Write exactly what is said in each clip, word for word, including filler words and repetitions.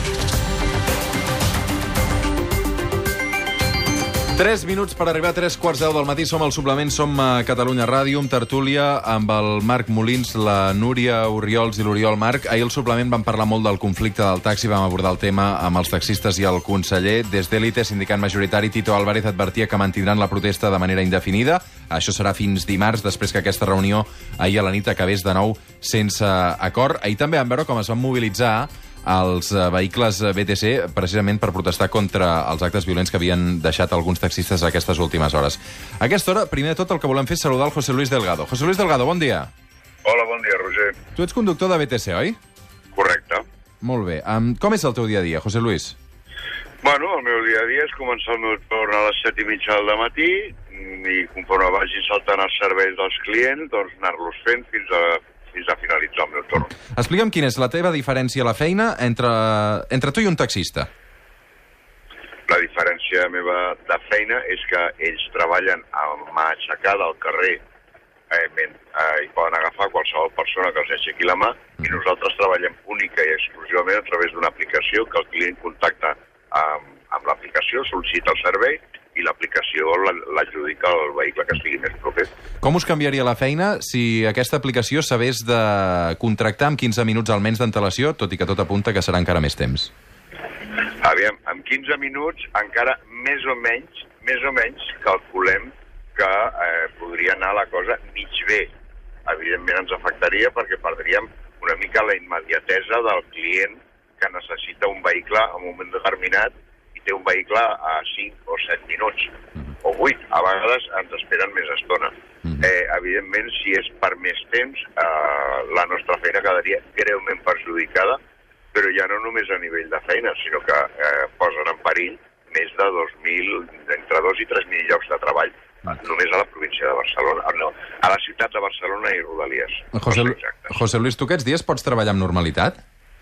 Tres minuts per arribar a tres quarts deu del matí. Som al Suplement, som a Catalunya Ràdio, amb tertúlia, amb el Marc Molins, la Núria Orriols i l'Oriol Marc. Ahir al Suplement vam parlar molt del conflicte del taxi, vam abordar el tema amb els taxistes i el conseller. Des d'Élite, sindicat majoritari, Tito Álvarez advertia que mantindran la protesta de manera indefinida. Això serà fins dimarts, després que aquesta reunió ahir a la nit acabés de nou sense acord. Ahir també vam veure com es van mobilitzar els vehicles B T C precisament per protestar contra els actes violents que havien deixat alguns taxistes a aquestes últimes hores. A aquesta hora, primer de tot, el que volem fer és saludar el José Luis Delgado. José Luis Delgado, bon dia. Hola, bon dia, Roger. Tu ets conductor de B T C, oi? Correcte. Molt bé. Um, com és el teu dia a dia, José Luis? Bueno, el meu dia a dia és començar el meu torn a les set i mitja del matí i conforme vagin saltant els serveis dels clients, doncs anar-los fent fins a fins a finalitzar el meu torn. Explica'm quina és la teva diferència a la feina entre, entre tu i un taxista. La diferència meva de feina és que ells treballen a mà aixecada al carrer eh, eh, i poden agafar qualsevol persona que els aixequi la mà, i nosaltres treballem única i exclusivament a través d'una aplicació que el client contacta amb, amb l'aplicació, sol·licita el servei i l'aplicació l'adjudica al vehicle que estigui més proper. Com us canviaria la feina si aquesta aplicació s'hagués de contractar amb quinze minuts almenys d'antelació, tot i que tot apunta que serà encara més temps? Aviam, amb quinze minuts encara més o menys, més o menys calculem que eh, podria anar la cosa mig bé. Evidentment ens afectaria perquè perdríem una mica la immediatesa del client que necessita un vehicle en un moment determinat i té un vehicle a cinc o set minuts, o vuit. A vegades ens esperen més estona. Eh, evidentment, si és per més temps, eh, la nostra feina quedaria greument perjudicada, però ja no només a nivell de feina, sinó que eh, posen en perill més de dos mil, entre dos i tres mil llocs de treball, només a la província de Barcelona, no, a la ciutat de Barcelona i Rodalies. José, José Luis, tu aquests dies pots treballar amb normalitat?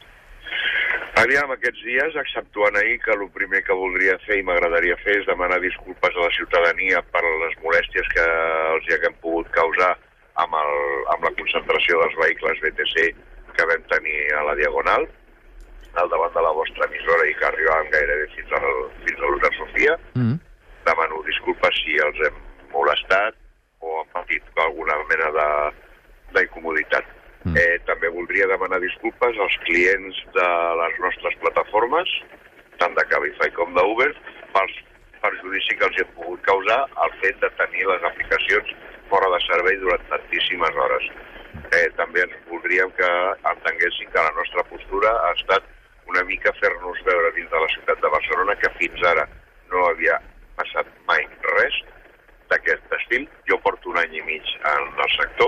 Aviam, aquests dies, exceptuant ahir, que el primer que voldria fer i m'agradaria fer és demanar disculpes a la ciutadania per les molèsties que els hi haguem pogut causar amb, el, amb la concentració dels vehicles B T C que vam tenir a la Diagonal, al davant de la vostra emissora i que arribàvem gairebé fins, al, fins a l'Una Sofia. Mm. Demano disculpes si els hem molestat o han patit alguna mena d'incomoditat. Mm. Eh, també voldria demanar disculpes als clients de les nostres plataformes, tant de Cabify com d'Uber, pel perjudici que els hi ha pogut causar el fet de tenir les aplicacions fora de servei durant tantíssimes hores. Eh, també ens voldríem que entenguessin que la nostra postura ha estat una mica fer-nos veure dins de la ciutat de Barcelona que fins ara no havia passat mai res d'aquest estil. Jo porto un any i mig en el sector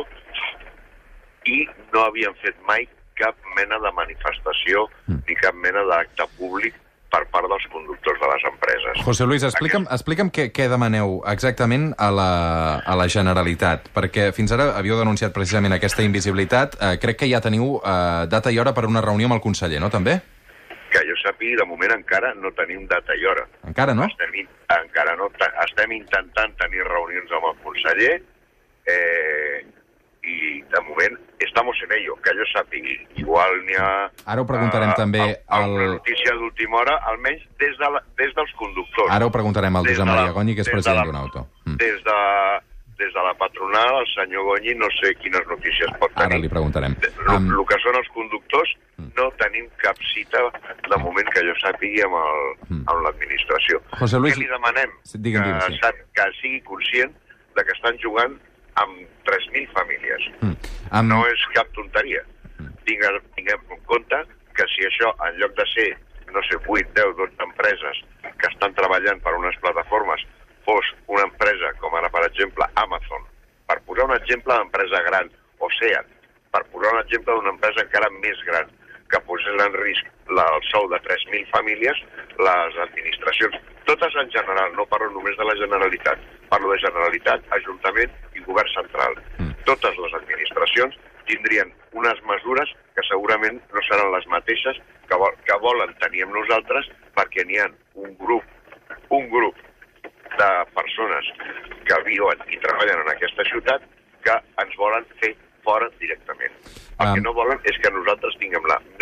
i no havíem fet mai cap mena de manifestació mm. ni cap mena d'acte públic per part dels conductors de les empreses. José Luis, explica'm, Aquest... explica'm què, què demaneu exactament a la, a la Generalitat, perquè fins ara havíeu denunciat precisament aquesta invisibilitat. Eh, crec que ja teniu eh, data i hora per una reunió amb el conseller, no, també? Que jo sàpiga, de moment encara no tenim data i hora. Encara no? Estem, encara no. Estem intentant tenir reunions amb el conseller, eh, i de moment estamos en ello, que jo sàpiga. Igual n'hi ha... Ara ho preguntarem uh, també... Al... Una notícia d'última hora, almenys des, de la, des dels conductors. Ara ho preguntarem al Josep Maria Gonyi, que és president d'un auto. Mm. Des, de, des de la patronal, el senyor Gonyi, no sé quines notícies pot tenir. Ara li preguntarem. El um... que són els conductors, no tenim cap cita de moment que jo sàpigui amb, el, mm. amb l'administració. José Luis... Què li demanem? Digue'm, digue'm, sí. que, que sigui conscient de que estan jugant amb tres mil famílies. Mm. Um... No és cap tonteria. Mm. Tinguem, tinguem en compte que si això, en lloc de ser, no sé, vuit, deu, dotze empreses que estan treballant per unes plataformes, fos una empresa com ara, per exemple, Amazon, per posar un exemple d'empresa gran, o SEAT, per posar un exemple d'una empresa encara més gran, que posés en risc la, el sou de tres mil famílies, les administracions, totes en general, no parlo només de la Generalitat, parlo de Generalitat, Ajuntament i Govern Central. Mm. Totes les administracions tindrien unes mesures que segurament no seran les mateixes que, vol, que volen tenir amb nosaltres, perquè n'hi ha un grup, un grup de persones que viuen i treballen en aquesta ciutat que ens volen fer fora directament. El um... que no volen és que nosaltres tinguem la més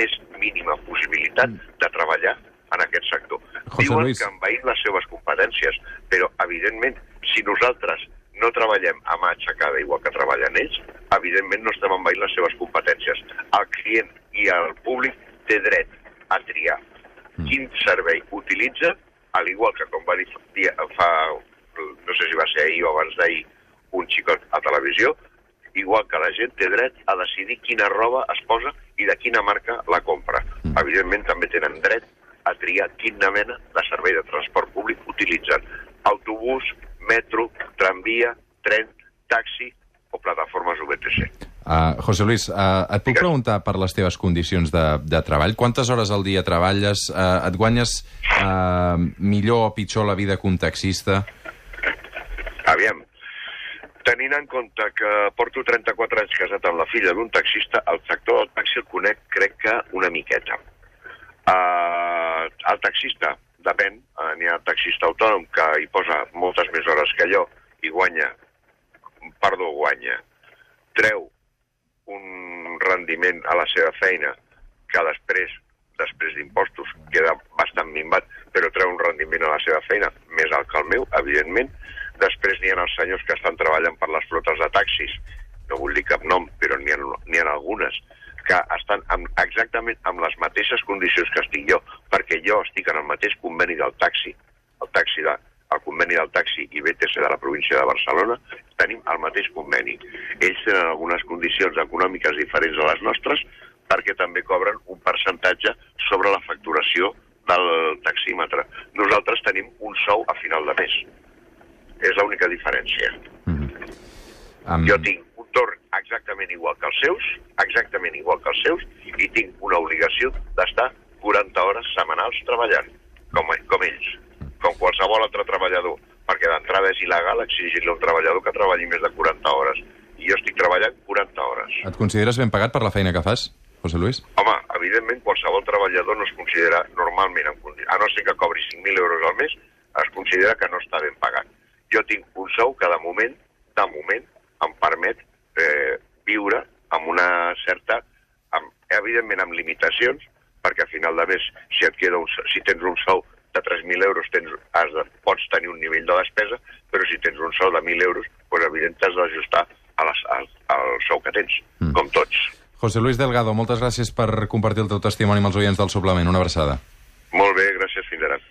mínima possibilitat de treballar en aquest sector. José Diuen Luis. que envaïm les seves competències, però, evidentment, si nosaltres no treballem a mà aixecada igual que treballen ells, evidentment no estem envaint les seves competències. El client i el públic té dret a triar quin servei utilitza, al igual que com va dir fa, no sé si va ser ahir o abans d'ahir, un xicot a televisió, igual que la gent té dret a decidir quina roba es posa i de quina marca la compra. Mm. Evidentment també tenen dret a triar quina mena de servei de transport públic utilitzen. Autobús, metro, tramvia, tren, taxi o plataformes U B T C. Uh, José Luis, uh, et puc preguntar per les teves condicions de, de treball? Quantes hores al dia treballes? Uh, et guanyes uh, millor o pitjor la vida que un taxista? Aviam, tenint en compte que porto trenta-quatre anys casat amb la filla d'un taxista, el sector del taxi el conec, crec que una miqueta. Uh, el taxista, depèn, uh, n'hi ha taxista autònom que hi posa moltes més hores que jo i guanya, perdó, guanya, treu un rendiment a la seva feina que després, després d'impostos, queda bastant minvat, però treu un rendiment a la seva feina més alt que el meu, evidentment. Després n'hi ha els senyors que estan treballant per les flotes de taxis, no vull dir cap nom, però n'hi ha, n'hi ha algunes, que estan amb, exactament amb les mateixes condicions que estic jo, perquè jo estic en el mateix conveni del taxi, el taxi de, el conveni del taxi i B T C de la província de Barcelona, tenim el mateix conveni. Ells tenen algunes condicions econòmiques diferents a les nostres perquè també cobren un percentatge sobre la facturació del taxímetre. Nosaltres tenim un sou a final de mes. És l'única diferència. Mm-hmm. um... Jo tinc un torn exactament igual que els seus, exactament igual que els seus, i tinc una obligació d'estar quaranta hores setmanals treballant, com, com ells, com qualsevol altre treballador, perquè d'entrada és il·legal exigir-li a un treballador que treballi més de quaranta hores. I jo estic treballant quaranta hores. Et consideres ben pagat per la feina que fas, José Luis? Home, evidentment, qualsevol treballador no es considera normalment, a no ser que cobri cinc mil euros al mes, es considera que no està ben pagat. Jo tinc un sou que de moment, de moment, em permet eh, viure amb una certa, amb, evidentment amb limitacions, perquè a final de mes, si, et queda un, si tens un sou de tres mil euros, tens, has de, pots tenir un nivell de despesa, però si tens un sou de mil euros, doncs evidentment t'has d'ajustar al, al sou que tens, mm. com tots. José Luis Delgado, moltes gràcies per compartir el teu testimoni amb els oients del Suplement. Una abraçada. Molt bé, gràcies, fins ara.